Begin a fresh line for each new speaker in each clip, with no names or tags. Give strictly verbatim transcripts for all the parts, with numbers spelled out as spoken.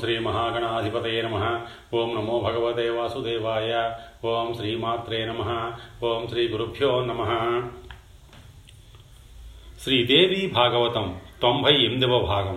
శ్రీ మహాగణాధిపతయే నమః. ఓం నమో భగవతే వాసుదేవాయ. ఓం శ్రీమాత్రే నమః. ఓం శ్రీ గురుభ్యో నమః. శ్రీదేవి భాగవతం తొంభై ఎనిమిదవ భాగం.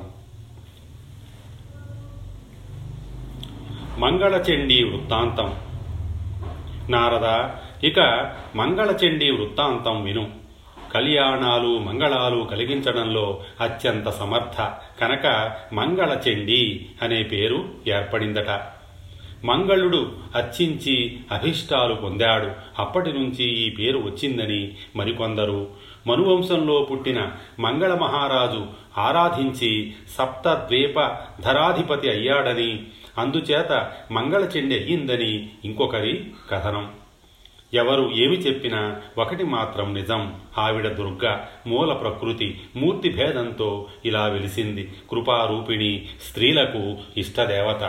మంగళచండీ వృత్తాంతం. నారద, ఇక మంగళచండీ వృత్తాంతం విను. కళ్యాణాలు మంగళాలు కలిగించడంలో అత్యంత సమర్థ కనుక మంగళచండీ అనే పేరు ఏర్పడిందట. మంగళుడు అర్చించి అభిష్టాలు పొందాడు. అప్పటి నుంచి ఈ పేరు వచ్చిందని మరికొందరు, మనువంశంలో పుట్టిన మంగళ మహారాజు ఆరాధించి సప్తద్వీప ధరాధిపతి అయ్యాడని, అందుచేత మంగళచండి అయ్యిందని ఇంకొకరి కథనం. ఎవరు ఏమి చెప్పినా ఒకటి మాత్రం నిజం. ఆవిడ దుర్గ, మూల ప్రకృతి, మూర్తి భేదంతో ఇలా వెలిసింది. కృపారూపిణి, స్త్రీలకు ఇష్టదేవత.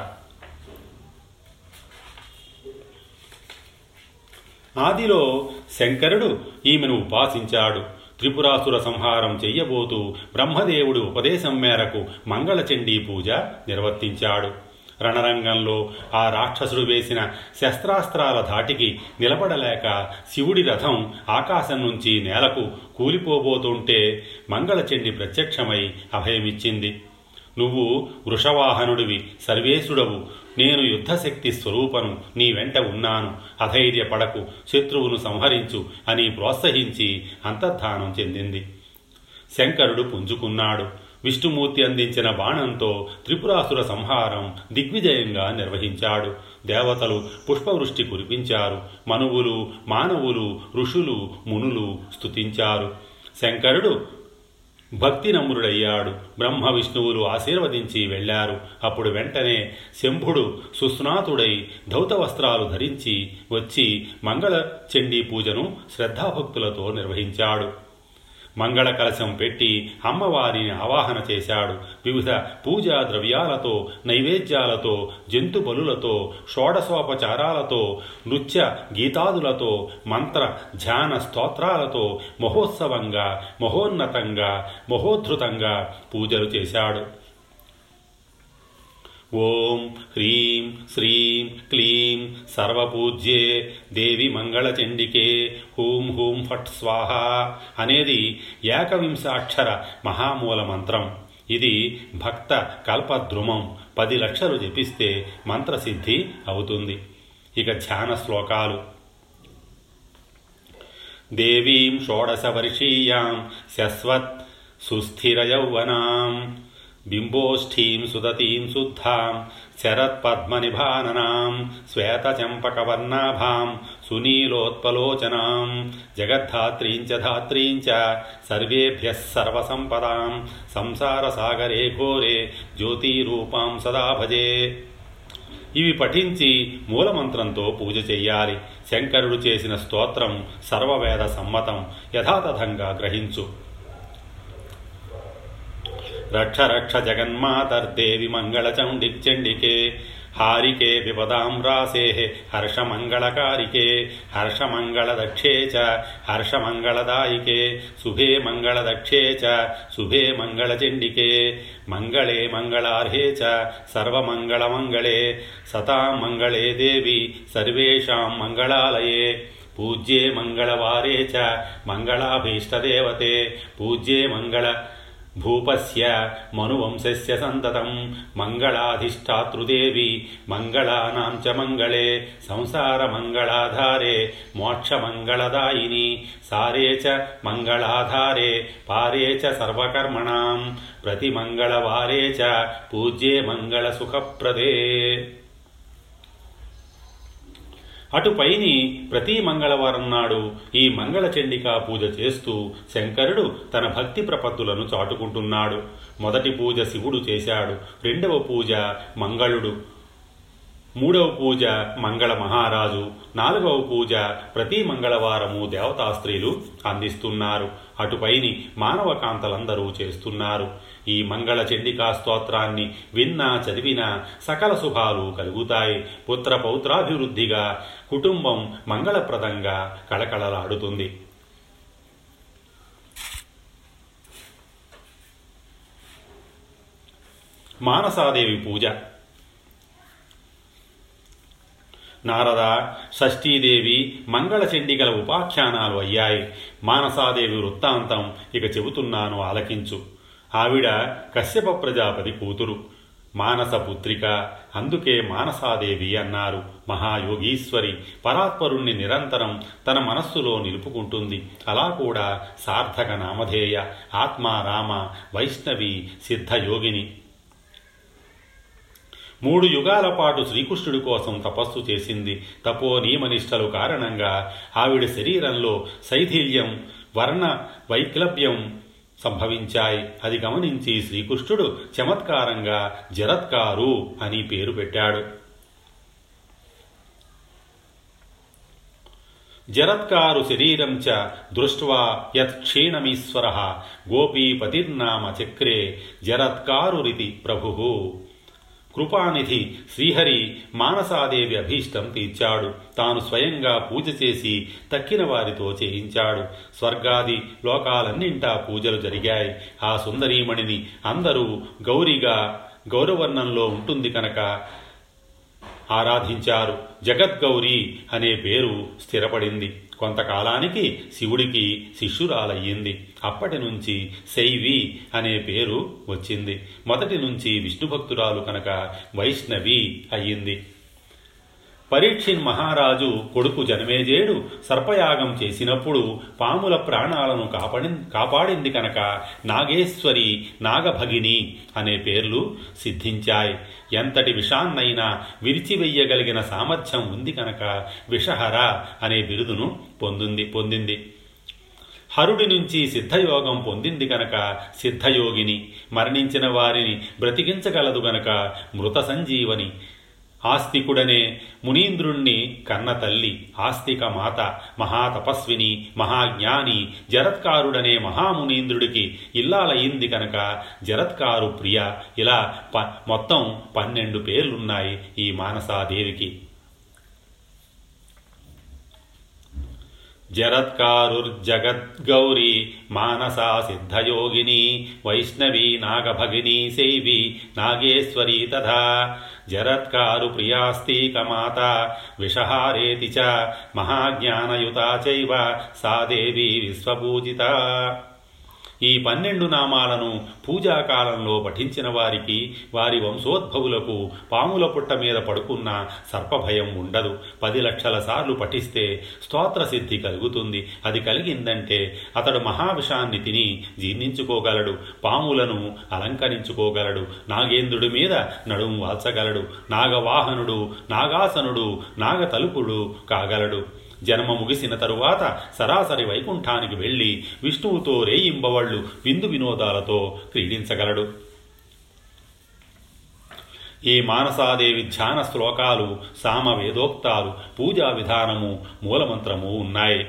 ఆదిలో శంకరుడు ఈమెను ఉపాసించాడు. త్రిపురాసుర సంహారం చెయ్యబోతూ బ్రహ్మదేవుడు ఉపదేశం మేరకు మంగళచండీ పూజ నిర్వర్తించాడు. రణరంగంలో ఆ రాక్షసుడు వేసిన శస్త్రాస్త్రాల ధాటికి నిలబడలేక శివుడి రథం ఆకాశం నుంచి నేలకు కూలిపోబోతుంటే మంగళచండి ప్రత్యక్షమై అభయమిచ్చింది. నువ్వు వృషవాహనుడివి, సర్వేశుడవు, నేను యుద్ధశక్తి స్వరూపను, నీ వెంట ఉన్నాను, అధైర్యపడకు, శత్రువును సంహరించు అని ప్రోత్సహించి అంతర్ధానం చెందింది. శంకరుడు పుంజుకున్నాడు. విష్ణుమూర్తి అందించిన బాణంతో త్రిపురాసుర సంహారం దిగ్విజయంగా నిర్వహించాడు. దేవతలు పుష్పవృష్టి కురిపించారు. మనువులు, మానవులు, ఋషులు, మునులు స్తుతించారు. శంకరుడు భక్తి నమ్రుడయ్యాడు. బ్రహ్మ విష్ణువులు ఆశీర్వదించి వెళ్లారు. అప్పుడు వెంటనే శంభుడు సుస్నాతుడై ధౌత వస్త్రాలు ధరించి వచ్చి మంగళచండీ పూజను శ్రద్ధాభక్తులతో నిర్వహించాడు. మంగళ కలశం పెట్టి అమ్మవారిని ఆవాహన చేశాడు. వివిధ పూజా ద్రవ్యాలతో, నైవేద్యాలతో, జంతు బలులతో, షోడశోపచారాలతో, నృత్య గీతాదులతో, మంత్ర ధ్యాన స్తోత్రాలతో మహోత్సవంగా, మహోన్నతంగా, మహోద్ధృతంగా పూజలు చేశాడు. ఓం హ్రీం శ్రీం క్లీం సర్వపూజ్యే దేవి మంగళచండికే హూం హూం ఫట్ స్వాహ అనేది ఏకవింశాక్షర మహామూల మంత్రం. ఇది భక్త కల్పద్రుమం. పది లక్షలు జపిస్తే మంత్రసిద్ధి అవుతుంది. ఇక ధ్యాన శ్లోకాలు. దేవీం షోడశవర్షీయాం శశ్వత్ సుస్థిరయౌవనాం బింబోష్ఠీం సుదతీం శుద్ధాం శరత్పద్మనిభాననాం శ్వేతచంపకవర్ణాభాం సునీలోత్పలోచనాం జగద్ధాత్రీం చ ధాత్రీం చ సర్వేభ్యః సర్వసంపదాం సంసారసాగరే ఘోరే జ్యోతిరూపాం సదా భజే. ఇవి పఠించి మూలమంత్రంతో పూజ చెయ్యాలి. శంకరుడు చేసిన స్తోత్రం సర్వవేద సమ్మతం. యథాతథంగా గ్రహించు. రక్ష రక్ష జగన్మాతర్దేవి మంగళచండిచండికే హారికే విపదాం రాసే హర్షమంగళకారికే హర్షమంగళదక్షే చ హర్షమంగళదాయికే శుభే మంగళదక్షే చ శుభే మంగళచండికే మంగళే మంగళార్హే చ సర్వమంగళమంగళే సతాం మంగళే దేవి సర్వేషాం మంగళాలయే పూజ్యే మంగళవారే చ మంగళాభీష్టదేవతే పూజ్యే మంగళ భూపస్య మనువంశస్య సంతతం మంగళాధిష్టాతృదేవి మంగళానాం చ మంగళే సంసారమంగళాధారే మోక్షమంగళదాయిని సారే చ మంగళాధారే పారే చ సర్వకర్మణాం ప్రతిమంగళవారే చ పూజ్యే మంగళసుఖప్రదే. అటుపైని ప్రతి మంగళవారం నాడు ఈ మంగళచండికా పూజ చేస్తూ శంకరుడు తన భక్తి ప్రపత్తులను చాటుకుంటున్నాడు. మొదటి పూజ శివుడు చేశాడు. రెండవ పూజ మంగళుడు, మూడవ పూజ మంగళ మహారాజు, నాలుగవ పూజ ప్రతి మంగళవారము దేవతా స్త్రీలు అందిస్తున్నారు. అటుపైని మానవ కాంతలందరూ చేస్తున్నారు. ఈ మంగళ చండికా స్తోత్రాన్ని విన్నా చదివినా సకల శుభాలు కలుగుతాయి. పుత్ర పౌత్రాభివృద్ధిగా కుటుంబం మంగళప్రదంగా కళకళలాడుతుంది. మానసాదేవి పూజ. నారద, షష్ఠీదేవి, మంగళచండికల ఉపాఖ్యానాలు అయ్యాయి. మానసాదేవి వృత్తాంతం ఇక చెబుతున్నాను, ఆలకించు. ఆవిడ కశ్యప ప్రజాపతి కూతురు, మానసపుత్రిక. అందుకే మానసాదేవి అన్నారు. మహాయోగీశ్వరి, పరాత్పరుణ్ణి నిరంతరం తన మనస్సులో నిలుపుకుంటుంది. అలా కూడా సార్థక నామధేయ, ఆత్మారామ, వైష్ణవి, సిద్ధయోగిని. మూడు యుగాల పాటు శ్రీకృష్ణుడి కోసం తపస్సు చేసింది. తపో నియమనిష్టలు కారణంగా ఆవిడ శరీరంలో శైథిల్యం, వర్ణ వైక్లభ్యం సంభవించాయి. అది గమనించి శ్రీకృష్ణుడు చమత్కారంగా జరత్కారు అని పేరు పెట్టాడు. జరత్కారు శరీరం చ దృష్ట్వా యత్ క్షీణమీశ్వరః గోపీపతిర్నామ చక్రే జరత్కారురితి ప్రభుః. కృపానిధి శ్రీహరి మానసాదేవి అభీష్టం తీర్చాడు. తాను స్వయంగా పూజ చేసి తక్కిన వారితో చేయించాడు. స్వర్గాది లోకాలన్నింటా పూజలు జరిగాయి. ఆ సుందరీమణిని అందరూ గౌరిగా గౌరవర్ణంలో ఉంటుంది కనుక ఆరాధించారు. జగద్గౌరి అనే పేరు స్థిరపడింది. కొంతకాలానికి శివుడికి శిష్యురాలయ్యింది. అప్పటి నుంచి శైవి అనే పేరు వచ్చింది. మొదటి నుంచి విష్ణుభక్తురాలు కనుక వైష్ణవి అయ్యింది. పరీక్షిన్ మహారాజు కొడుకు జనమేజయుడు సర్పయాగం చేసినప్పుడు పాముల ప్రాణాలను కాపాడి కాపాడింది కనుక నాగేశ్వరి, నాగభగిని అనే పేర్లు సిద్ధించాయి. ఎంతటి విషాన్నైనా విరిచివెయ్యగలిగిన సామర్థ్యం ఉంది కనుక విషహర అనే బిరుదును పొందింది పొందింది హరుడి నుంచి సిద్ధయోగం పొందింది కనుక సిద్ధయోగిని. మరణించిన వారిని బ్రతికించగలదు గనక మృత సంజీవని. ఆస్తికుడనే మునీంద్రుణ్ణి కన్న తల్లి, ఆస్తిక మాత, మహాతపస్విని, మహాజ్ఞాని. జరత్కారుడనే మహామునీంద్రుడికి ఇల్లాలయ్యింది కనుక జరత్కారు ప్రియ. ఇలా ప మొత్తం పన్నెండు పేర్లున్నాయి ఈ మానసాదేవికి. జరత్కారుర్జగద్గౌరీ మానసా సిద్ధయోగిని వైష్ణవీ నాగభగినీ శైవి నాగేశ్వరీ తథా. జరత్కారు ప్రియాస్తికమాత విషహారేతి చ మహాజ్ఞానయుతా చైవ సా దేవి విశ్వపూజిత. ఈ పన్నెండు నామాలను పూజాకాలంలో పఠించిన వారికి, వారి వంశోద్భవులకు పాముల పుట్ట మీద పడుకున్న సర్పభయం ఉండదు. పది లక్షల సార్లు పఠిస్తే స్తోత్రసిద్ధి కలుగుతుంది. అది కలిగిందంటే అతడు మహావిషాన్ని తిని జీర్ణించుకోగలడు, పాములను అలంకరించుకోగలడు, నాగేంద్రుడి మీద నడుము వాల్చగలడు, నాగవాహనుడు, నాగాసనుడు, నాగతలుపుడు కాగలడు. జన్మ ముగిసిన తరువాత సరాసరి వైకుంఠానికి వెళ్ళి విష్ణువుతో రేయింబవళ్ళు విందు వినోదాలతో క్రీడించగలడు. ఈ మానసాదేవి ధ్యాన శ్లోకాలు, సామవేదోక్తాలు, పూజా విధానము, మూలమంత్రము ఉన్నాయి.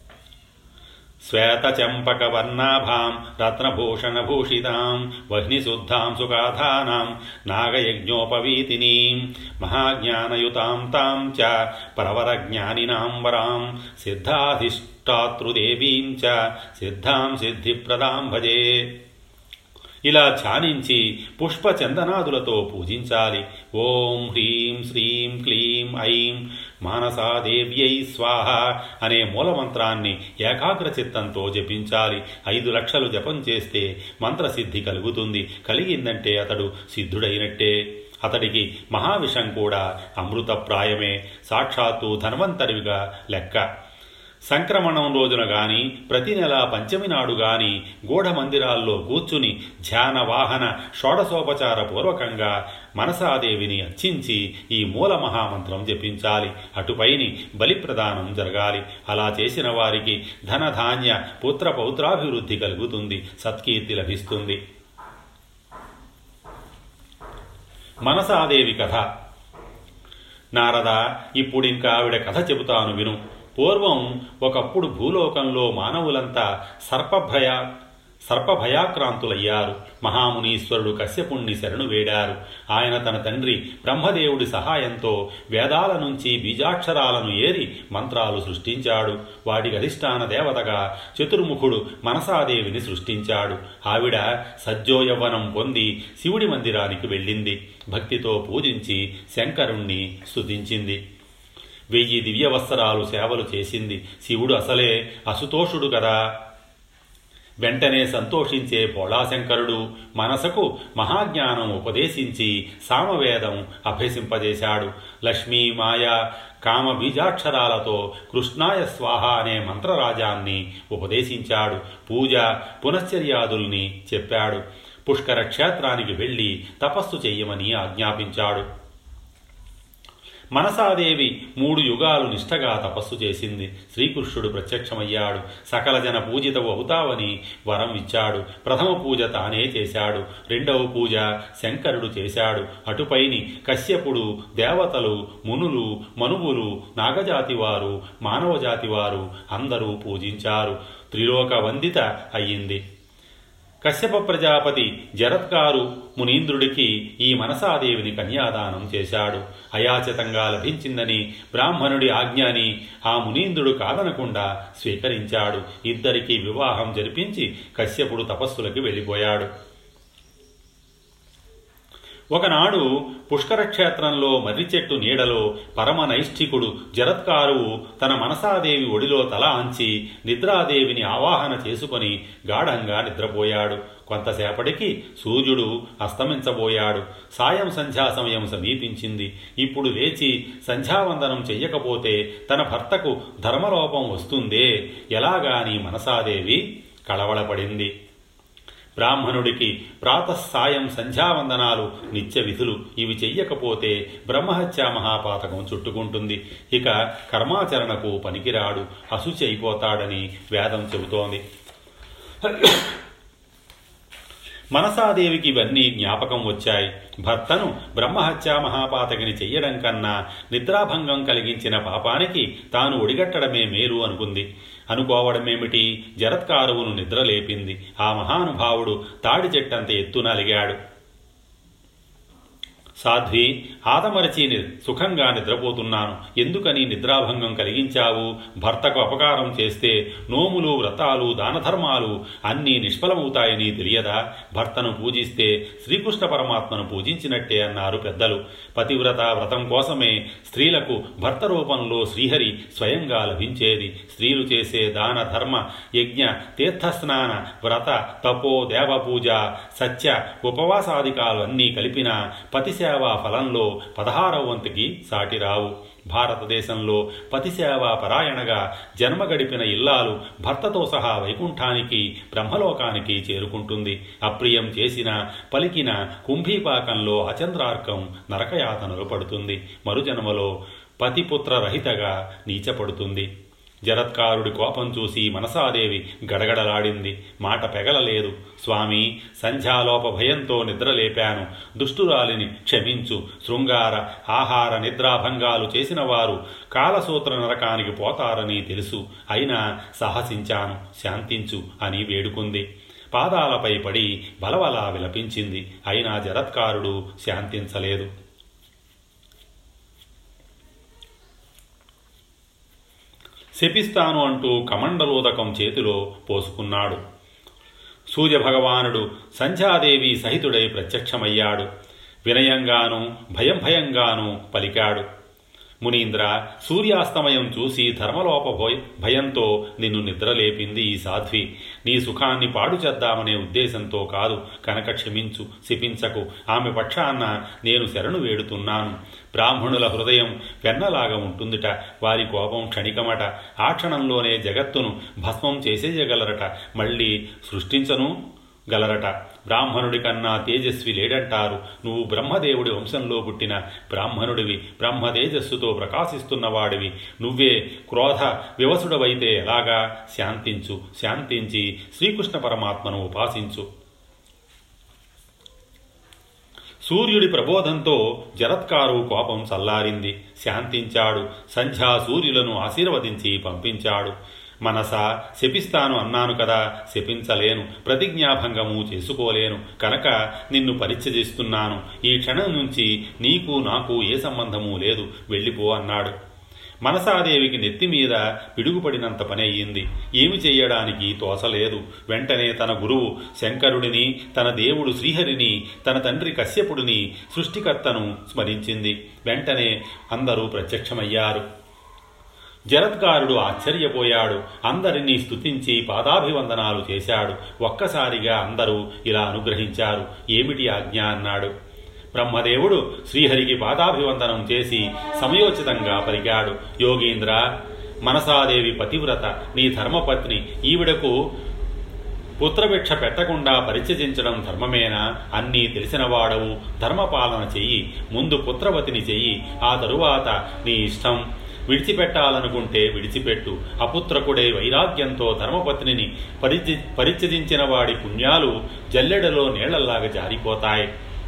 శ్వేతచంపకవర్ణాభాం రత్నభూషణభూషితాం వహ్నిశుద్ధాం సుగాధానాం నాగయజ్ఞోపవీతినీం మహాజ్ఞానయుతాం తాం చ ప్రవరజ్ఞానినాం వరాం సిద్ధాధిష్టాతృదేవీం చ సిద్ధాం సిద్ధిప్రదాం భజే. ఇలా ధ్యానించి పుష్పచందనాదులతో పూజించాలి. ఓం హ్రీం శ్రీం క్లీం ఐం మానసాదేవ్యై స్వాహ అనే మూలమంత్రాన్ని ఏకాగ్రచిత్తంతో జపించాలి. ఐదు లక్షలు జపం చేస్తే మంత్రసిద్ధి కలుగుతుంది. కలిగిందంటే అతడు సిద్ధుడైనట్టే. అతడికి మహావిషం కూడా అమృతప్రాయమే, సాక్షాత్తు ధన్వంతరివిగా లెక్క. సంక్రమణం రోజున గాని, ప్రతి నెల పంచమి నాడు గాని గూఢ మందిరాల్లో కూర్చుని ధ్యాన వాహన షోడశోపచార పూర్వకంగా మనసాదేవిని అర్చించి ఈ మూల మహామంత్రం జపించాలి. అటుపైని బలిప్రదానం జరగాలి. అలా చేసిన వారికి ధనధాన్య పుత్ర పౌత్రాభివృద్ధి కలుగుతుంది, సత్కీర్తి లభిస్తుంది. మనసాదేవి కథ. నారద, ఇప్పుడింకా ఆవిడ కథ చెబుతాను విను. పూర్వం ఒకప్పుడు భూలోకంలో మానవులంతా సర్పభయ సర్పభయాక్రాంతులయ్యారు. మహామునీశ్వరుడు కశ్యపుణ్ణి శరణు వేడారు. ఆయన తన తండ్రి బ్రహ్మదేవుడి సహాయంతో వేదాల నుంచి బీజాక్షరాలను ఏరి మంత్రాలు సృష్టించాడు. వాటికి అధిష్టాన దేవతగా చతుర్ముఖుడు మనసాదేవిని సృష్టించాడు. ఆవిడ సజ్జోయవ్వనం పొంది శివుడి మందిరానికి వెళ్ళింది. భక్తితో పూజించి శంకరుణ్ణి స్తుతించింది. వెయ్యి దివ్యవత్సరాలు సేవలు చేసింది. శివుడు అసలే అసుతోషుడు కదా. వెంటనే సంతోషించే భోళాశంకరుడు మనసకు మహాజ్ఞానం ఉపదేశించి సామవేదం అభ్యసింపజేశాడు. లక్ష్మీ మాయా కామ బీజాక్షరాలతో కృష్ణాయ స్వాహ అనే మంత్రరాజాన్ని ఉపదేశించాడు. పూజ పునశ్చర్యాదుల్ని చెప్పాడు. పుష్కర క్షేత్రానికి వెళ్ళి తపస్సు చెయ్యమని ఆజ్ఞాపించాడు. మనసాదేవి మూడు యుగాలు నిష్ఠగా తపస్సు చేసింది. శ్రీకృష్ణుడు ప్రత్యక్షమయ్యాడు. సకల జన పూజితవు అవుతావని వరం ఇచ్చాడు. ప్రథమ పూజ తానే చేశాడు. రెండవ పూజ శంకరుడు చేశాడు. అటుపైని కశ్యపుడు, దేవతలు, మునులు, మనువులు, నాగజాతివారు, మానవజాతివారు అందరూ పూజించారు. త్రిలోక వందిత అయ్యింది. కశ్యప ప్రజాపతి జరత్కారు మునీంద్రుడికి ఈ మనసాదేవిని కన్యాదానం చేశాడు. అయాచితంగా లభించిందని బ్రాహ్మణుడి ఆజ్ఞని ఆ మునీంద్రుడు కాదనకుండా స్వీకరించాడు. ఇద్దరికీ వివాహం జరిపించి కశ్యపుడు తపస్సులకి వెళ్ళిపోయాడు. ఒకనాడు పుష్కరక్షేత్రంలో మర్రి చెట్టు నీడలో పరమనైష్ఠికుడు జరత్కారువు తన మనసాదేవి ఒడిలో తల ఆంచి నిద్రాదేవిని ఆవాహన చేసుకొని గాఢంగా నిద్రపోయాడు. కొంతసేపటికి సూర్యుడు అస్తమించబోయాడు. సాయం సంధ్యా సమయం సమీపించింది. ఇప్పుడు లేచి సంధ్యావందనం చెయ్యకపోతే తన భర్తకు ధర్మలోపం వస్తుందే ఎలాగాని మనసాదేవి కళవళపడింది. బ్రాహ్మణుడికి ప్రాతఃసాయం సంధ్యావందనాలు నిత్య విధులు. ఇవి చెయ్యకపోతే బ్రహ్మహత్యా మహాపాతకం చుట్టుకుంటుంది. ఇక కర్మాచరణకు పనికిరాడు, అశుచి అయిపోతాడని వేదం చెబుతోంది. మనసాదేవికి ఇవన్నీ జ్ఞాపకం వచ్చాయి. భర్తను బ్రహ్మహత్యా మహాపాతకిని చెయ్యడం కన్నా నిద్రాభంగం కలిగించిన పాపానికి తాను ఒడిగట్టడమే మేలు అనుకుంది. అనుకోవడమేమిటి, జరత్కారువును నిద్రలేపింది. ఆ మహానుభావుడు తాడి చెట్టంత ఎత్తున అలిగాడు. సాధ్వి, ఆదమరచి సుఖంగా నిద్రపోతున్నాను, ఎందుకని నిద్రాభంగం కలిగించావు? భర్తకు అపకారం చేస్తే నోములు, వ్రతాలు, దానధర్మాలు అన్నీ నిష్ఫలమవుతాయని తెలియదా? భర్తను పూజిస్తే శ్రీకృష్ణ పరమాత్మను పూజించినట్టే అన్నారు పెద్దలు. పతివ్రత వ్రతం కోసమే స్త్రీలకు భర్త రూపంలో శ్రీహరి స్వయంగా లభించేది. స్త్రీలు చేసే దాన ధర్మ యజ్ఞ తీర్థస్నాన వ్రత తపో దేవపూజ సత్య ఉపవాసాదికాలు అన్నీ కలిపిన పతి సేవా ఫలంలో పదహారవ వంతుకి సాటిరావు. భారతదేశంలో పతిసేవా పరాయణగా జన్మ గడిపిన ఇల్లాలు భర్తతో సహా వైకుంఠానికి బ్రహ్మలోకానికి చేరుకుంటుంది. అప్రియం చేసిన పలికిన కుంభీపాకంలో అచంద్రార్కం నరకయాతనలు పడుతుంది. మరుజన్మలో పతిపుత్ర రహితగా నీచపడుతుంది. జరత్కారుడి కోపం చూసి మనసాదేవి గడగడలాడింది. మాట పెగలలేదు. స్వామి, సంధ్యాలోప భయంతో నిద్రలేపాను. దుష్టురాలిని క్షమించు. శృంగార ఆహార నిద్రాభంగాలు చేసిన వారు కాలసూత్ర నరకానికి పోతారని తెలుసు. అయినా సాహసించాను, శాంతించు అని వేడుకుంది. పాదాలపై పడి బలవలా విలపించింది. అయినా జరత్కారుడు శాంతించలేదు. శపిస్తాను అంటూ కమండలోదకం చేతిలో పోసుకున్నాడు. సూర్యభగవానుడు సంధ్యాదేవి సహితుడై ప్రత్యక్షమయ్యాడు. వినయంగాను భయం భయంగాను పలికాడు. మునీంద్ర, సూర్యాస్తమయం చూసి ధర్మలోప భయంతో నిన్ను నిద్రలేపింది ఈ సాధ్వి. నీ సుఖాన్ని పాడు చేద్దామనే ఉద్దేశంతో కాదు కనుక క్షమించు, శపించకు. ఆమె పక్షాన నేను శరణు వేడుతున్నాను. బ్రాహ్మణుల హృదయం వెన్నలాగా ఉంటుందిట. వారి కోపం క్షణికమట. ఆ క్షణంలోనే జగత్తును భస్మం చేసేయగలరట. మళ్ళీ సృష్టించను గలరట. బ్రాహ్మణుడి కన్నా తేజస్వి లేడంటారు. నువ్వు బ్రహ్మదేవుడి వంశంలో పుట్టిన బ్రాహ్మణుడివి. బ్రహ్మ తేజస్సుతో ప్రకాశిస్తున్నవాడివి. నువ్వే క్రోధ వివసుడవైతే ఎలాగా? శాంతించు. శాంతించి శ్రీకృష్ణ పరమాత్మను ఉపాసించు. సూర్యుడి ప్రబోధంతో జరత్కారు కోపం చల్లారింది. శాంతించాడు. సంధ్యా సూర్యులను ఆశీర్వదించి పంపించాడు. మనసా, శపిస్తాను అన్నాను కదా, శపించలేను, ప్రతిజ్ఞాభంగము చేసుకోలేను కనుక నిన్ను పరీక్ష చేస్తున్నాను. ఈ క్షణం నుంచి నీకు నాకు ఏ సంబంధము లేదు, వెళ్ళిపో అన్నాడు. మనసాదేవికి నెత్తిమీద పిడుగుపడినంత పని అయ్యింది. ఏమి చెయ్యడానికి తోసలేదు. వెంటనే తన గురువు శంకరుడిని, తన దేవుడు శ్రీహరిని, తన తండ్రి కశ్యపుడిని, సృష్టికర్తను స్మరించింది. వెంటనే అందరూ ప్రత్యక్షమయ్యారు. జరత్కారుడు ఆశ్చర్యపోయాడు. అందరినీ స్తుతించి పాదాభివందనాలు చేశాడు. ఒక్కసారిగా అందరూ ఇలా అనుగ్రహించారు. ఏమిటి ఆజ్ఞ అన్నాడు. బ్రహ్మదేవుడు శ్రీహరికి పాదాభివందనం చేసి సమయోచితంగా పలికాడు. యోగీంద్ర, మనసాదేవి పతివ్రత, నీ ధర్మపత్ని. ఈవిడకు పుత్రభిక్ష పెట్టకుండా పరిత్యజించడం ధర్మమేనా? అన్నీ తెలిసినవాడవు, ధర్మపాలన చెయ్యి. ముందు పుత్రవతిని చెయ్యి, ఆ తరువాత నీ ఇష్టం. విడిచిపెట్టాలనుకుంటే విడిచిపెట్టు. అపుత్రకుడే వైరాగ్యంతో ధర్మపత్నిని పరిత్య పరిత్యజించిన వాడి పుణ్యాలు జల్లెడలో నీళ్లలాగా జారిపోతాయి.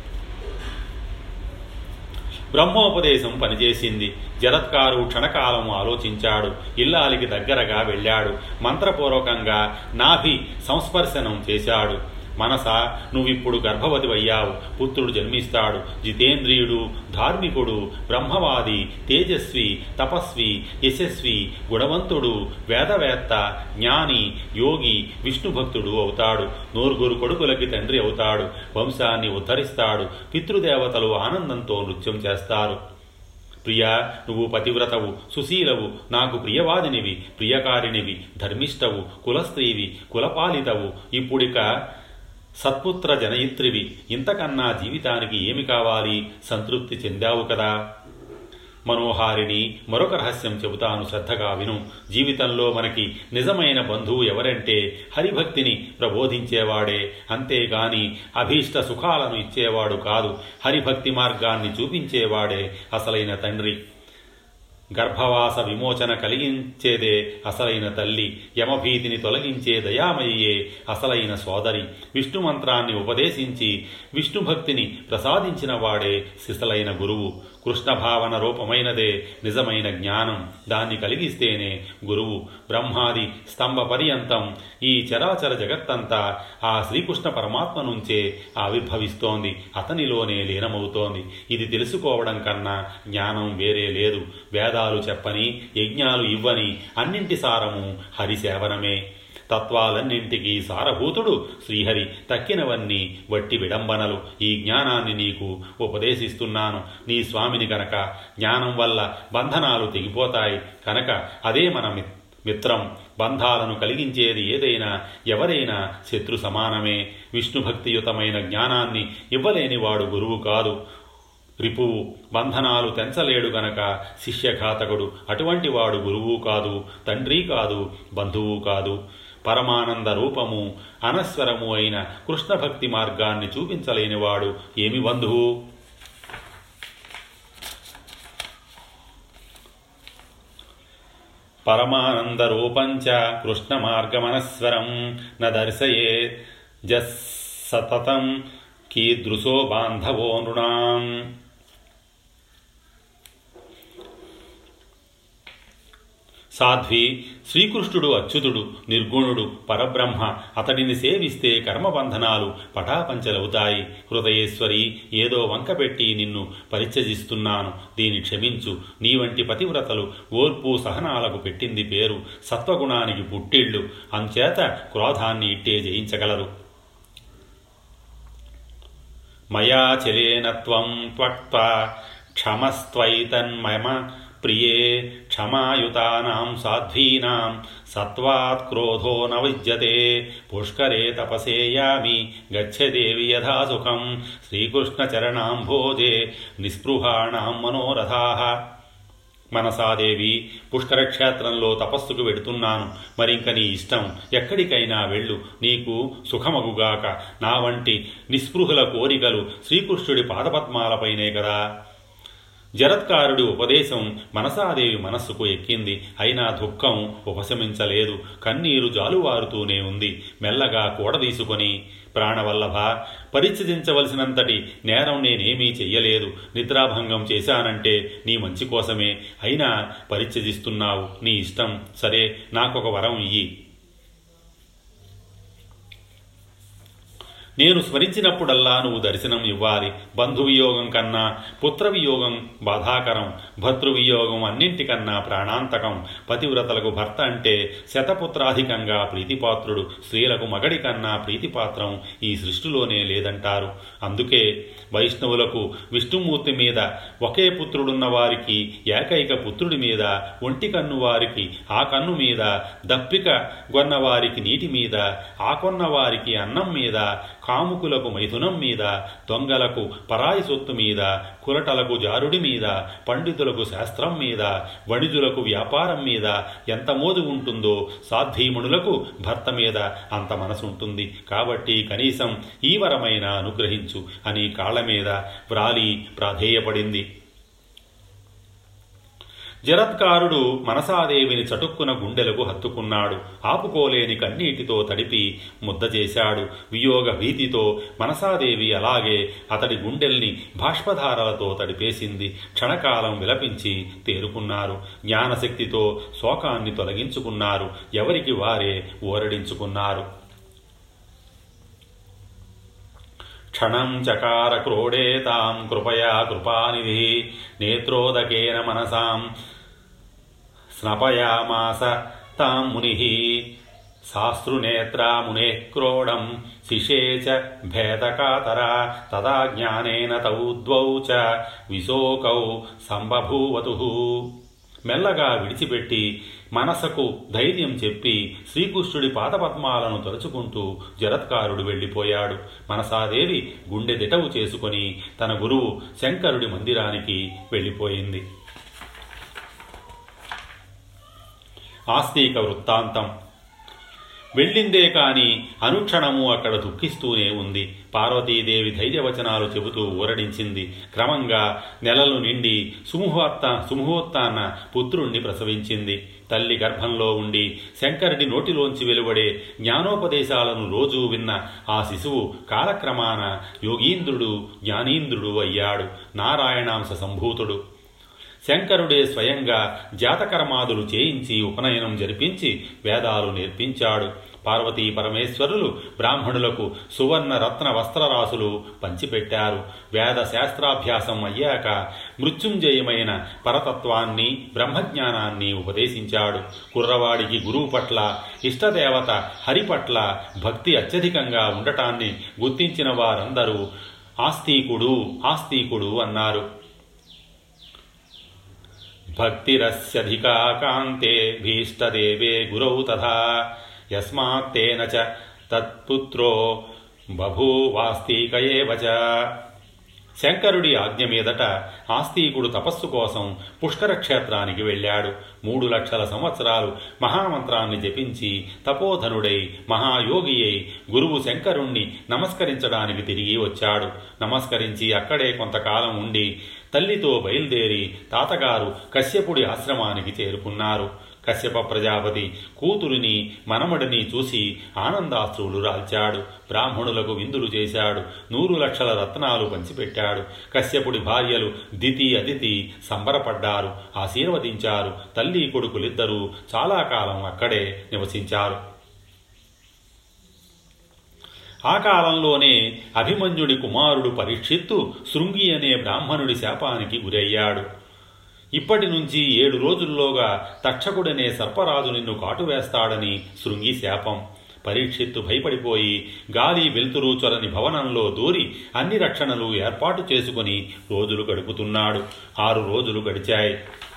బ్రహ్మోపదేశం పనిచేసింది. జరత్కారు క్షణకాలం ఆలోచించాడు. ఇల్లాలికి దగ్గరగా వెళ్ళాడు. మంత్రపూర్వకంగా నాభి సంస్పర్శనం చేశాడు. మనస, నువ్విప్పుడు గర్భవతివయ్యావు. పుత్రుడు జన్మిస్తాడు. జితేంద్రియుడు, ధార్మికుడు, బ్రహ్మవాది, తేజస్వి, తపస్వి, యశస్వి, గుణవంతుడు, వేదవేత్త, జ్ఞాని, యోగి, విష్ణుభక్తుడు అవుతాడు. నూరుగురు కొడుకులకి తండ్రి అవుతాడు. వంశాన్ని ఉద్ధరిస్తాడు. పితృదేవతలు ఆనందంతో నృత్యం చేస్తారు. ప్రియా, నువ్వు పతివ్రతవు, సుశీలవు, నాకు ప్రియవాదినివి, ప్రియకారిణివి, ధర్మిష్టవు, కులస్త్రీవి, కులపాలితవు. ఇప్పుడిక సత్పుత్ర జనయిత్రివి. ఇంతకన్నా జీవితానికి ఏమి కావాలి? సంతృప్తి చెందావు కదా. మనోహారిని మరొక రహస్యం చెబుతాను, శ్రద్ధగా విను. జీవితంలో మనకి నిజమైన బంధువు ఎవరంటే హరిభక్తిని ప్రబోధించేవాడే, అంతేగాని అభీష్ట సుఖాలను ఇచ్చేవాడు కాదు. హరిభక్తి మార్గాన్ని చూపించేవాడే అసలైన తండ్రి. గర్భవాస విమోచన కలిగించేదే అసలైన తల్లి. యమభీతిని తొలగించే దయామయ్యే అసలైన సోదరి. విష్ణు మంత్రాన్ని ఉపదేశించి విష్ణుభక్తిని ప్రసాదించిన వాడే సిసలైన గురువు. కృష్ణ భావన రూపమైనదే నిజమైన జ్ఞానం. దాన్ని కలిగిస్తేనే గురువు. బ్రహ్మాది స్తంభ పర్యంతం ఈ చరాచర జగత్తంతా ఆ శ్రీకృష్ణ పరమాత్మ నుంచే ఆవిర్భవిస్తోంది, అతనిలోనే లీనమవుతోంది. ఇది తెలుసుకోవడం కన్నా జ్ఞానం వేరే లేదు. వేదాలు చెప్పని, యజ్ఞాలు ఇవ్వని అన్నింటి సారము హరిసేవనమే. తత్వాలన్నింటికీ సారభూతుడు శ్రీహరి. తక్కినవన్నీ వట్టి విడంబనలు. ఈ జ్ఞానాన్ని నీకు ఉపదేశిస్తున్నాను. నీ స్వామిని కనుక. జ్ఞానం వల్ల బంధనాలు తెగిపోతాయి కనుక అదే మన మిత్రం. బంధాలను కలిగించేది ఏదైనా, ఎవరైనా శత్రు సమానమే. విష్ణుభక్తియుతమైన జ్ఞానాన్ని ఇవ్వలేనివాడు గురువు కాదు, రిపువు. బంధనాలు తెంచలేడు గనక శిష్యఘాతకుడు. అటువంటి వాడు గురువు కాదు, తండ్రి కాదు, బంధువు కాదు. పరమానంద రూపము, అనస్వరము అయిన కృష్ణభక్తి మార్గాన్ని చూపించలేనివాడు ఏమి బంధువు? పరమానంద రూపంచ కృష్ణ మార్గమనస్వరం న దర్శయే జస్ సతతం కీదృశో బాంధవో నృణాం. సాధ్వి, శ్రీకృష్ణుడు అచ్యుతుడు, నిర్గుణుడు, పరబ్రహ్మ. అతడిని సేవిస్తే కర్మబంధనాలు పటాపంచలవుతాయి. హృదయేశ్వరి, ఏదో వంకపెట్టి నిన్ను పరిత్యజిస్తున్నాను, దీని క్షమించు. నీ వంటి పతివ్రతలు ఓర్పు సహనాలకు పెట్టింది పేరు. సత్వగుణానికి పుట్టిళ్ళు. అంచేత క్రోధాన్ని ఇట్టే జయించగలరు. మయా చలేనత్వం త్వక్త్వా క్షమస్త్వైతన్మమ ప్రియే క్షమాయుతానాం సాధ్వీనాం సత్వాత్ క్రోధో న విద్యతే. పుష్కరే తపసేయామి గచ్చదేవి యథా సుఖం. శ్రీకృష్ణచరణాంభోజే నిస్పృహాణాం మనోరథాః. మనసాదేవి, పుష్కరక్షేత్రంలో తపస్సుకు వెడుతున్నాను. మరింక నీ ఇష్టం, ఎక్కడికైనా వెళ్ళు, నీకు సుఖమగుగాక. నా వంటి నిస్పృహుల కోరికలు శ్రీకృష్ణుడి పాదపద్మాలపైనే కదా. జరత్కారుడి ఉపదేశం మనసాదేవి మనస్సుకు ఎక్కింది. అయినా దుఃఖం ఉపశమించలేదు. కన్నీరు జాలువారుతూనే ఉంది. మెల్లగా కూడదీసుకొని, ప్రాణవల్లభ, పరిత్యజించవలసినంతటి నేరం నేనేమీ చెయ్యలేదు. నిద్రాభంగం చేశానంటే నీ మంచి కోసమే. అయినా పరిత్యజిస్తున్నావు. నీ ఇష్టం. సరే, నాకొక వరం ఇయ్యి. నేను స్మరించినప్పుడల్లా నువ్వు దర్శనం ఇవ్వాలి. బంధువియోగం కన్నా పుత్రవియోగం బాధాకరం, భర్తృవియోగం అన్నింటికన్నా ప్రాణాంతకం. పతివ్రతలకు భర్త అంటే శతపుత్రాధికంగా ప్రీతిపాత్రుడు, స్త్రీలకు మగడి కన్నా ప్రీతిపాత్రం ఈ సృష్టిలోనే లేదంటారు. అందుకే వైష్ణవులకు విష్ణుమూర్తి మీద ఒకే పుత్రుడున్న వారికి ఏకైక పుత్రుడి మీద, ఒంటి కన్ను వారికి ఆ కన్ను మీద, దప్పిక గొన్నవారికి నీటి మీద, ఆకొన్న వారికి అన్నం మీద, కాముకులకు మైథునం మీద, దొంగలకు పరాయి సొత్తు మీద, కురటలకు జారుడి మీద, పండితులకు శాస్త్రం మీద, వణిజులకు వ్యాపారం మీద ఎంత మోజు ఉంటుందో సాధ్వీమునులకు భర్త మీద అంత మనసుంటుంది. కాబట్టి కనీసం ఈ వరమైన అనుగ్రహించు అని కాళ్ల మీద వ్రాలి ప్రాధేయపడింది. జరత్కారుడు మనసాదేవిని చటుక్కున గుండెలకు హత్తుకున్నాడు. ఆపుకోలేని కన్నీటితో తడిపి ముద్ద చేశాడు. వియోగ భీతితో మనసాదేవి అలాగే అతడి గుండెల్ని బాష్పధారలతో తడిపేసింది. క్షణకాలం విలపించి తేరుకున్నారు. జ్ఞానశక్తితో శోకాన్ని తొలగించుకున్నారు. ఎవరికి వారే ఓరడించుకున్నారు. క్షణం చకార క్రోడేతాం కృపయా కృపానిధి నేత్రోదకేన మనసాం స్నపయామాస తాం ముని శాస్త్రునేత్రా మునే క్రోడం శిషే చ భేదకాతరా తదా జ్ఞానేన తౌ ద్వౌ చ విశోకౌ సంబభూవతు. మెల్లగా విడిచిపెట్టి మనసకు ధైర్యం చెప్పి శ్రీకృష్ణుడి పాదపద్మాలను తలుచుకుంటూ జరత్కారుడు వెళ్ళిపోయాడు. మనసాదేవి గుండె దిటవు చేసుకొని తన గురువు శంకరుడి మందిరానికి వెళ్ళిపోయింది. ఆస్తిక వృత్తాంతం. వెళ్ళిందే కాని అనుక్షణము అక్కడ దుఃఖిస్తూనే ఉంది. పార్వతీదేవి ధైర్యవచనాలు చెబుతూ ఊరడించింది. క్రమంగా నెలలు నిండి సుముహూర్త సుముహూర్తాన్న పుత్రుణ్ణి ప్రసవించింది. తల్లి గర్భంలో ఉండి శంకరుడి నోటిలోంచి వెలువడే జ్ఞానోపదేశాలను రోజూ విన్న ఆ శిశువు కాలక్రమాన యోగీంద్రుడు జ్ఞానీంద్రుడు అయ్యాడు. నారాయణాంశ సంభూతుడు. శంకరుడే స్వయంగా జాతకర్మాదులు చేయించి ఉపనయనం జరిపించి వేదాలు నేర్పించాడు. పార్వతీ పరమేశ్వరులు బ్రాహ్మణులకు సువర్ణ రత్న వస్త్రరాశులు పంచిపెట్టారు. వేద శాస్త్రాభ్యాసం అయ్యాక మృత్యుంజయమైన పరతత్వాన్ని బ్రహ్మజ్ఞానాన్ని ఉపదేశించాడు. కుర్రవాడికి గురువు పట్ల ఇష్టదేవత హరి పట్ల భక్తి అత్యధికంగా ఉండటాన్ని గుర్తించిన వారందరూ ఆస్తికుడు ఆస్తికుడు అన్నారు. భక్తిరస్యధికా కాంతే భీష్టదేవే గురౌ తథా యస్మాత్తేన చ తత్పుత్రో బభూవాస్తిక ఏవ చ. శంకరుడి ఆజ్ఞ మీదట ఆస్తికుడు తపస్సు కోసం పుష్కర క్షేత్రానికి వెళ్ళాడు. మూడు లక్షల సంవత్సరాలు మహామంత్రాన్ని జపించి తపోధనుడై మహాయోగి అయి గురువు శంకరుణ్ణి నమస్కరించడానికి తిరిగి వచ్చాడు. నమస్కరించి అక్కడే కొంతకాలం ఉండి తల్లితో బయలుదేరి తాతగారు కశ్యపుడి ఆశ్రమానికి చేరుకున్నారు. కశ్యప ప్రజాపతి కూతురిని మనమడిని చూసి ఆనందాశ్రువులు రాల్చాడు. బ్రాహ్మణులకు విందులు చేశాడు. నూరు లక్షల రత్నాలు పంచిపెట్టాడు. కశ్యపుడి భార్యలు దితి అదితి సంబరపడ్డారు, ఆశీర్వదించారు. తల్లి కొడుకులిద్దరూ చాలా కాలం అక్కడే నివసించారు. ఆ కాలంలోనే అభిమన్యుడి కుమారుడు పరీక్షిత్తు శృంగి అనే బ్రాహ్మణుడి శాపానికి గురయ్యాడు. ఇప్పటి నుంచి ఏడు రోజుల్లోగా తక్షకుడనే సర్పరాజు నిన్ను కాటువేస్తాడని శృంగి శాపం. పరీక్షిత్తు భయపడిపోయి గాలి వెలుతురు చొరని భవనంలో దూరి అన్ని రక్షణలు ఏర్పాటు చేసుకుని రోజులు గడుపుతున్నాడు. ఆరు రోజులు గడిచాయి.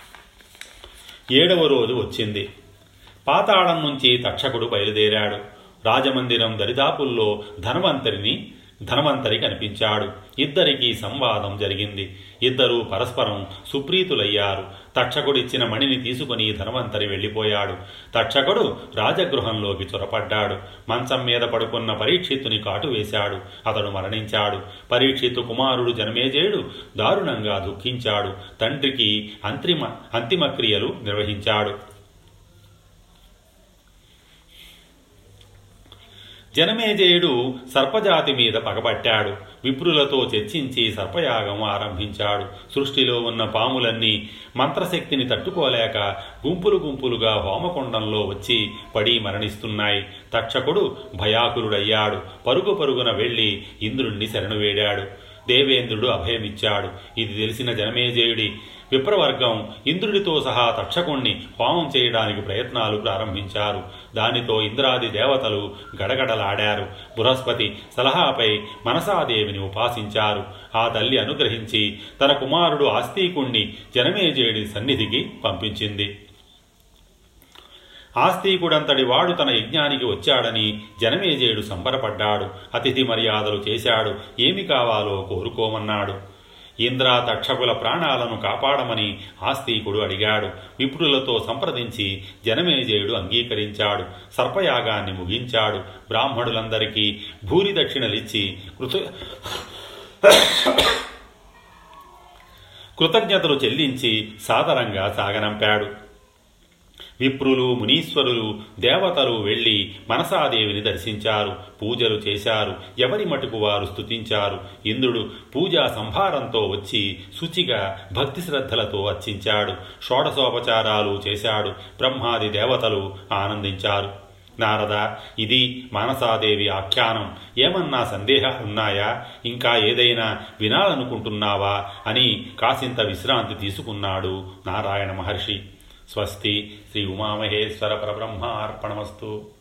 ఏడవ రోజు వచ్చింది. పాతాళం నుంచి తక్షకుడు బయలుదేరాడు. రాజమందిరం దరిదాపుల్లో ధన్వంతరిని ధన్వంతరి కనిపించాడు. ఇద్దరికీ సంవాదం జరిగింది. ఇద్దరూ పరస్పరం సుప్రీతులయ్యారు. తక్షకుడిచ్చిన మణిని తీసుకుని ధన్వంతరి వెళ్ళిపోయాడు. తక్షకుడు రాజగృహంలోకి చొరపడ్డాడు. మంచం మీద పడుకున్న పరీక్షిత్తుని కాటు వేశాడు. అతడు మరణించాడు. పరీక్షిత్తు కుమారుడు జనమేజయుడు దారుణంగా దుఃఖించాడు. తండ్రికి అంతిమ అంతిమక్రియలు నిర్వహించాడు. జనమేజయుడు సర్పజాతి మీద పగపట్టాడు. విప్రులతో చర్చించి సర్పయాగం ఆరంభించాడు. సృష్టిలో ఉన్న పాములన్నీ మంత్రశక్తిని తట్టుకోలేక గుంపులు గుంపులుగా హోమకొండంలో వచ్చి పడి మరణిస్తున్నాయి. తక్షకుడు భయాకులుడయ్యాడు. పరుగు పరుగున వెళ్ళి ఇంద్రుణ్ణి శరణు వేడాడు. దేవేంద్రుడు అభయమిచ్చాడు. ఇది తెలిసిన జనమేజయుడి విప్రవర్గం ఇంద్రుడితో సహా తక్షకుణ్ణి హోమం చేయడానికి ప్రయత్నాలు ప్రారంభించారు. దానితో ఇంద్రాది దేవతలు గడగడలాడారు. బృహస్పతి సలహాపై మనసాదేవిని ఉపాసించారు. ఆ తల్లి అనుగ్రహించి తన కుమారుడు ఆస్తికుణ్ణి జనమేజయుడి సన్నిధికి పంపించింది. ఆస్తికుడంతటి వాడు తన యజ్ఞానికి వచ్చాడని జనమేజయుడు సంబరపడ్డాడు. అతిథి మర్యాదలు చేశాడు. ఏమి కావాలో కోరుకోమన్నాడు. ఇంద్ర తక్షకుల ప్రాణాలను కాపాడమని ఆస్తికుడు అడిగాడు. విప్రులతో సంప్రదించి జనమేజయుడు అంగీకరించాడు. సర్పయాగాన్ని ముగించాడు. బ్రాహ్మణులందరికీ భూరి దక్షిణలిచ్చి కృత కృతజ్ఞతలు చెల్లించి సాదరంగా సాగనంపాడు. విప్రులు, మునీశ్వరులు, దేవతలు వెళ్ళి మనసాదేవిని దర్శించారు. పూజలు చేశారు. ఎవరి మటుకు వారు స్తుతించారు. ఇంద్రుడు పూజా సంభారంతో వచ్చి శుచిగా భక్తి శ్రద్ధలతో అర్చించాడు. షోడశోపచారాలు చేశాడు. బ్రహ్మాది దేవతలు ఆనందించారు. నారద, ఇది మానసాదేవి ఆఖ్యానం. ఏమన్నా సందేహాలున్నాయా? ఇంకా ఏదైనా వినాలనుకుంటున్నావా అని కాసింత విశ్రాంతి తీసుకున్నాడు నారాయణ మహర్షి. స్వస్తి. శ్రీ ఉమామహేశ్వర పరబ్రహ్మ అర్పణమస్తు.